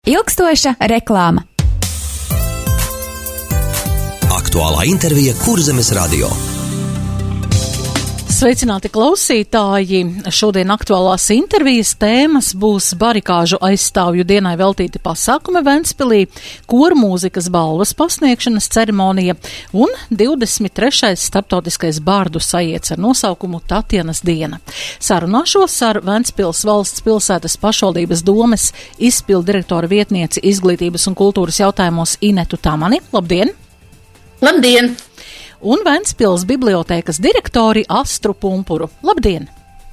Ilgstoša reklāma. Aktuālā intervija Kurzemes radio. Sveicināti klausītāji! Šodien aktuālās intervijas tēmas būs barikāžu aizstāvju dienai veltīti pasākumi Ventspilī, kormūzikas balvas pasniegšanas ceremonija un 23. starptautiskais bārdu sajiets ar nosaukumu Tatjanas diena. Sarunāšos ar Ventspils valsts pilsētas pašvaldības domes izpildu direktora vietnieci izglītības un kultūras jautājumos Inetu Tamani. Labdien! Labdien! Un Ventspils bibliotēkas direktori Astru Pumpuru. Labdien!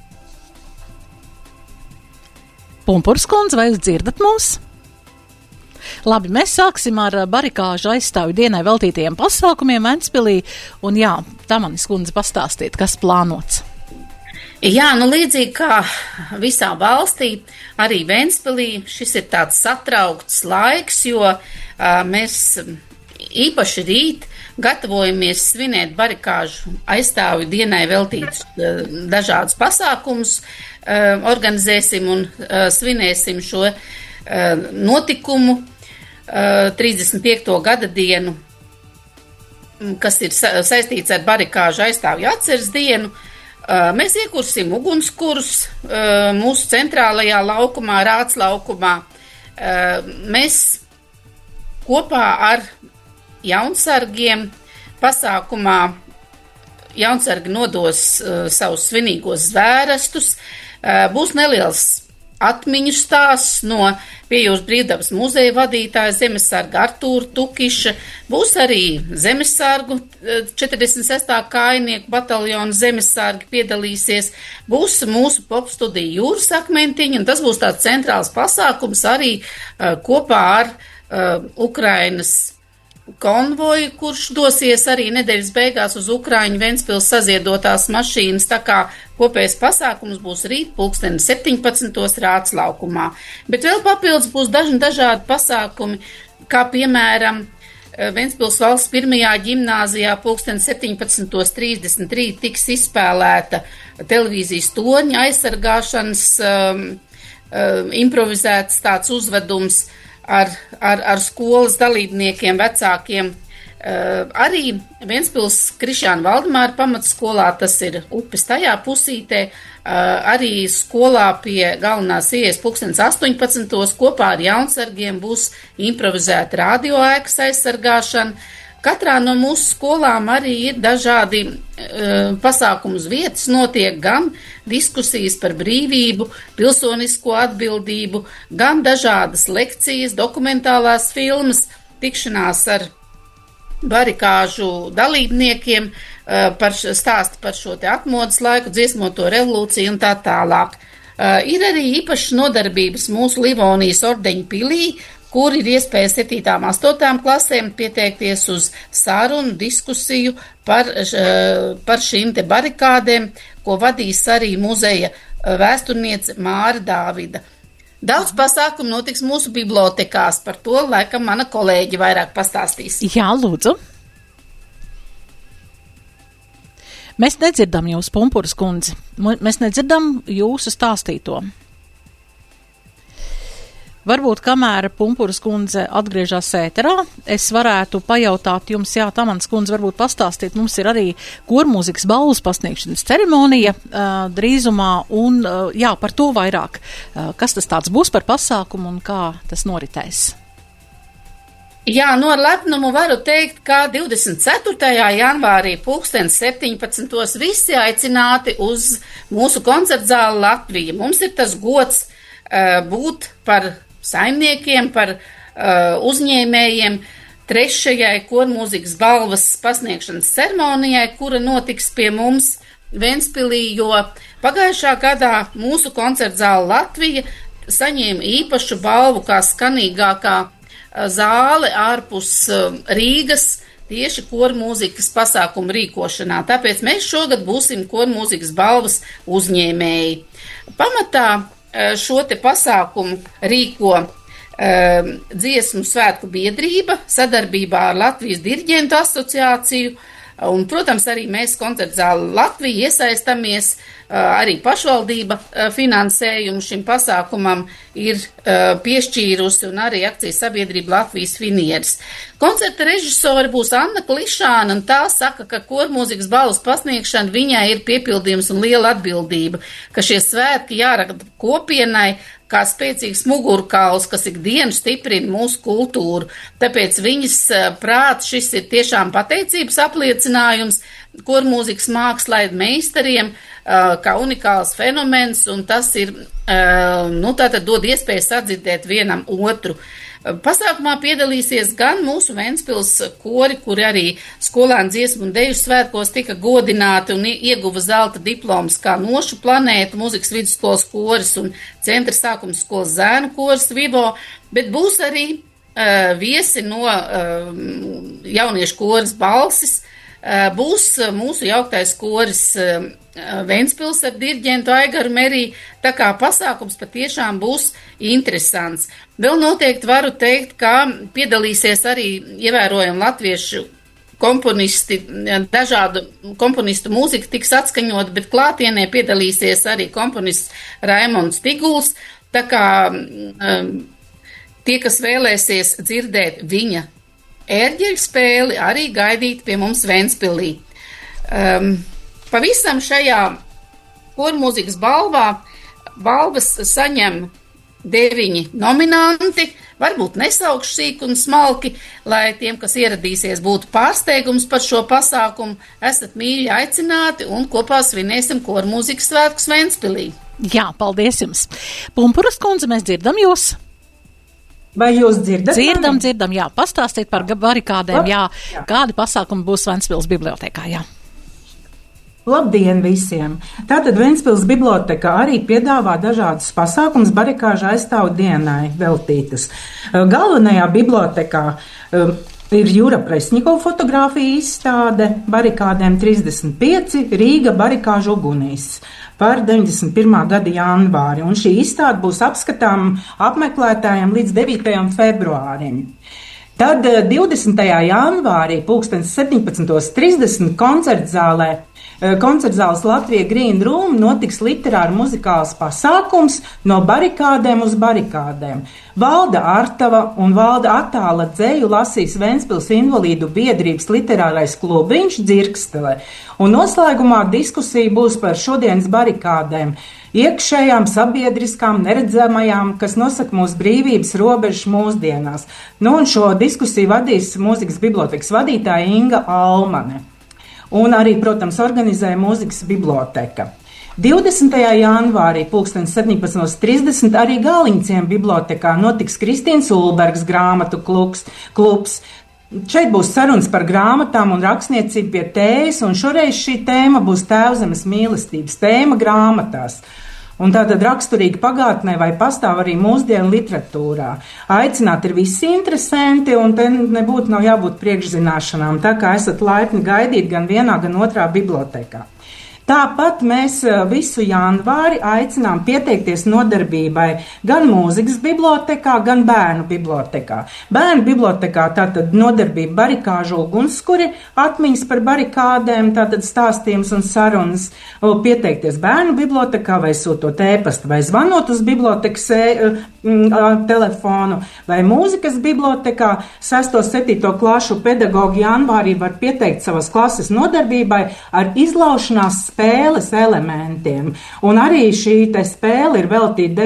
Pumpurs kundze, vai jūs dzirdat mūs? Labi, mēs sāksim ar barikāžu aizstāvju dienai veltītajiem pasākumiem Ventspilī. Un jā, Tamanis kundze, pastāstiet, kas plānots. Jā, līdzīgi kā visā valstī, arī Ventspilī šis ir tāds satraukts laiks, jo mēs īpaši rīt gatavojamies svinēt barikāžu aizstāvju dienai veltītus dažādus pasākumus, organizēsim un svinēsim šo notikumu 35. gada dienu, kas ir saistīts ar barikāžu aizstāvju atceres dienu. Mēs iekursim ugunskurus mūsu centrālajā laukumā, Rāts laukumā. Mēs kopā ar jaunsargiem pasākumā jaunsargi nodos savus svinīgos zvērestus. Būs neliels atmiņu stāsts no Piejūras brīvdabas muzeja vadītāja zemesarga Artūra Tukiša. Būs arī zemesargu 46. kājnieku bataljona zemesargi piedalīsies. Būs mūsu popstudija Jūras akmentiņa, un tas būs tāds centrāls pasākums arī kopā ar Ukrainas konvoju, kurš dosies arī nedēļas beigās uz Ukraiņu Ventspils saziedotās mašīnas, tā kā kopējais pasākums būs rīt 17. Rāts laukumā. Bet vēl papildus būs dažādi pasākumi, kā piemēram Ventspils valsts pirmajā ģimnāzijā 17:33 tiks izspēlēta televīzijas torņa aizsargāšanas improvizēts tāds uzvedums ar skolas dalībniekiem, vecākiem. Arī Ventspils Krišjāna Valdemāra pamatskolā, tas ir upes tajā pusītē, arī skolā pie galvenās ieejas 18. kopā ar jaunsargiem būs improvizēta radioēkas aizsargāšana. Katrā no mūsu skolām arī ir dažādi pasākumu uz vietas, notiek gan diskusijas par brīvību, pilsonisko atbildību, gan dažādas lekcijas, dokumentālās filmas, tikšanās ar barikāžu dalībniekiem, stāsti par šo te atmodas laiku, dziesmoto revolūciju un tā tālāk. Ir arī īpašas nodarbības mūsu Livonijas ordeņu pilī, kur ir iespēja 7. un 8. klasēm pieteikties uz sarunu, diskusiju par šīm te barikādēm, ko vadīs arī muzeja vēsturniece Māra Dāvida. Daudz pasākumu notiks mūsu bibliotekās, par to laikam mana kolēģi vairāk pastāstīs. Jā, lūdzu. Mēs nedzirdam jūs, Pumpuras kundze. Mēs nedzirdam jūsu stāstīto. Varbūt, kamēr Pumpuras kundze atgriežas ēterā, es varētu pajautāt jums, jā, Tamans kundze, varbūt pastāstīt, mums ir arī kormūzikas balvas pasniegšanas ceremonija drīzumā, un jā, par to vairāk. Kas tas tāds būs par pasākumu un kā tas noritēs? Jā, ar lepnumu varu teikt, ka 24. janvārī 17. visi aicināti uz mūsu koncertzāli Latvija. Mums ir tas gods būt par saimniekiem, par uzņēmējiem 3. kormūzikas balvas pasniegšanas ceremonijai, kura notiks pie mums Ventspilī, jo pagājušā gadā mūsu koncertzāle Latvija saņēma īpašu balvu kā skanīgākā zāle ārpus Rīgas tieši kormūzikas pasākumu rīkošanā. Tāpēc mēs šogad būsim kormūzikas balvas uzņēmēji. Pamatā šo te pasākumu rīko dziesmu svētku biedrība sadarbībā ar Latvijas diriģentu asociāciju. Un, protams, arī mēs koncertzāli Latvija iesaistamies, arī pašvaldība finansējumu šim pasākumam ir piešķīrusi un arī akcijas sabiedrība Latvijas Finieris. Koncerta režisori būs Anna Klišāna, un tā saka, ka kormūzikas balvas pasniegšana viņai ir piepildījums un liela atbildība, ka šie svētki jārada kopienai, kā spēcīgs mugurkauls, kas ikdienu stiprina mūsu kultūru. Tāpēc viņas prāt šis ir tiešām pateicības apliecinājums kormūzikas mākslai meistariem, kā unikāls fenomens, un tas ir, tātad dod iespēju sadzirdēt vienam otru. Pasākumā piedalīsies gan mūsu Ventspils kori, kuri arī skolēnu dziesmu un deju svētkos tika godināti un ieguva zelta diplomas, kā Nošu planēta, mūzikas vidusskolas koris un centra sākums skolas zēnu koris Vivo, bet būs arī viesi no jauniešu koris Balsis, būs mūsu jauktais koris Ventspils ar diriģentu Aigaru Merī, tā kā pasākums patiešām būs interesants. Vēl noteikti varu teikt, ka piedalīsies arī ievērojami latviešu komponisti, dažādu komponistu mūzika tiks atskaņot, bet klātienē piedalīsies arī komponists Raimonds Tiguls, tā kā tie, kas vēlēsies dzirdēt viņa ērģeļu spēli, arī gaidīt pie mums Ventspilī. Pavisam šajā kormūzikas balvas saņem 9 nominanti, varbūt nesaukšu sīk un smalki, lai tiem, kas ieradīsies, būtu pārsteigums par šo pasākumu, esat mīļi aicināti un kopā svinēsim kormūzikas svētkus Ventspilī. Jā, paldies jums. Pumpuras kundze, mēs dzirdam jūs. Vai jūs dzirdat? Dzirdam, jā. Pastāstiet par barikādēm, jā. Kādi pasākumi būs Ventspils bibliotēkā, jā. Labdien visiem! Tātad Ventspils biblioteka arī piedāvā dažādus pasākumus barikāžu aizstāvu dienai veltītus. Galvenajā bibliotekā ir Jura Presņikova fotografija izstāde barikādēm 35 Rīga barikāžu ugunīs par 91. gada janvāri, un šī izstāde būs apskatām apmeklētājiem līdz 9. februārim. Tad 20. janvārī 17:30 koncertzāles Latvija Green Room notiks literāri muzikāls pasākums no barikādēm uz barikādēm. Valda Artava un Valda Attāla dzeju lasīs Ventspils invalīdu biedrības literārais klubiņš Dzirkstele, un noslēgumā diskusija būs par šodienas barikādēm, iekšējām, sabiedriskām, neredzamajām, kas nosaka mūsu brīvības robežas mūsdienās. Un šo diskusiju vadīs mūzikas bibliotekas vadītāja Inga Almane. Un arī, protams, organizēja mūzikas biblioteka. 20. janvārī 17:30 arī Gāliņciem bibliotekā notiks Kristīnas Ulbergas grāmatu klubs. Šeit būs sarunas par grāmatām un rakstniecību pie tējas, un šoreiz šī tēma būs Tēvzemes mīlestības tēma grāmatās. Un tātad raksturīgi pagātnē vai pastāv arī mūsdienu literatūrā. Aicināt ir visi interesanti, un te nav jābūt priekšzināšanām, tā kā esat laipni gaidīt gan vienā, gan otrā bibliotekā. Tāpat mēs visu janvāri aicinām pieteikties nodarbībai gan mūzikas bibliotekā, gan bērnu bibliotekā. Bērnu bibliotekā tātad nodarbība barikāžu ugunskuri, atmiņas par barikādēm, tātad stāstījums un sarunas. Pieteikties bērnu bibliotekā vai sūtot ēpastu vai zvanot uz bibliotekas telefonu vai mūzikas bibliotekā. 6.7. klašu pedagogi janvārī var pieteikt savas klases nodarbībai ar izlaušanās spēles elementiem. Un arī šī te spēle ir veltīta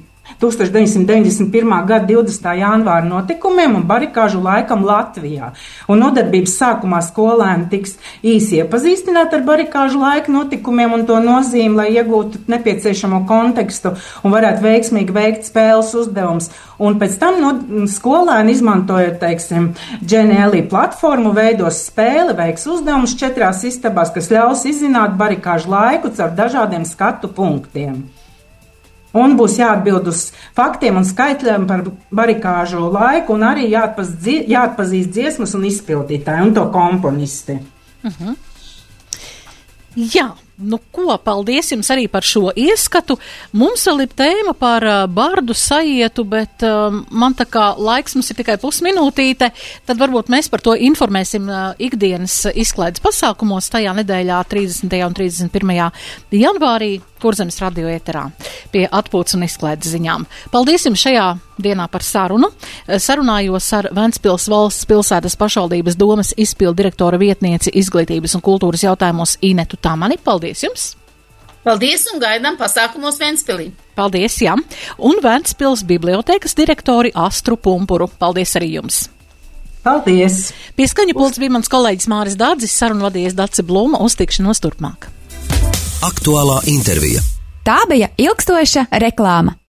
1991. gada 20. janvāra notikumiem un barikāžu laikam Latvijā. Un nodarbības sākumā skolēni tiks īsi iepazīstināti ar barikāžu laika notikumiem un to nozīmi, lai iegūtu nepieciešamo kontekstu un varētu veiksmīgi veikt spēles uzdevums. Un pēc tam skolēni izmantojot, teiksim, GNLI platformu, veidos spēli, veiks uzdevumus 4 istabās, kas ļaus izzināt barikāžu laiku caur dažādiem skatu punktiem. Un būs jāatbild uz faktiem un skaitļiem par barikāžu laiku, un arī jāatpazīst dziesmas un izpildītāji un to komponisti. Jā, Paldies jums arī par šo ieskatu. Mums vēl ir tēma par bardu saietu, bet man tā kā laiks mums ir tikai pusminūtīte, tad varbūt mēs par to informēsim ikdienas izklaides pasākumos tajā nedēļā 30. un 31. janvārī Kurzemes radio ēterā pie atpūtas un izklaides ziņām. Paldies jums šajā dienā par sarunu. Sarunājos ar Ventspils valsts pilsētas pašvaldības domes izpildu direktora vietnieci izglītības un kultūras jautājumos Inetu Tamani. Paldies jums! Paldies un gaidām pasākumos Ventspilī. Paldies, jā. Un Ventspils bibliotēkas direktori Astru Pumpuru. Paldies arī jums! Paldies! Pie skaņa pults bija mans kolēģis Māris Dādzis, sarunu vadījies Dace Bluma, uz tikšanos turpmāk. Aktuālā intervija. Tā bija ilgstoša reklāma.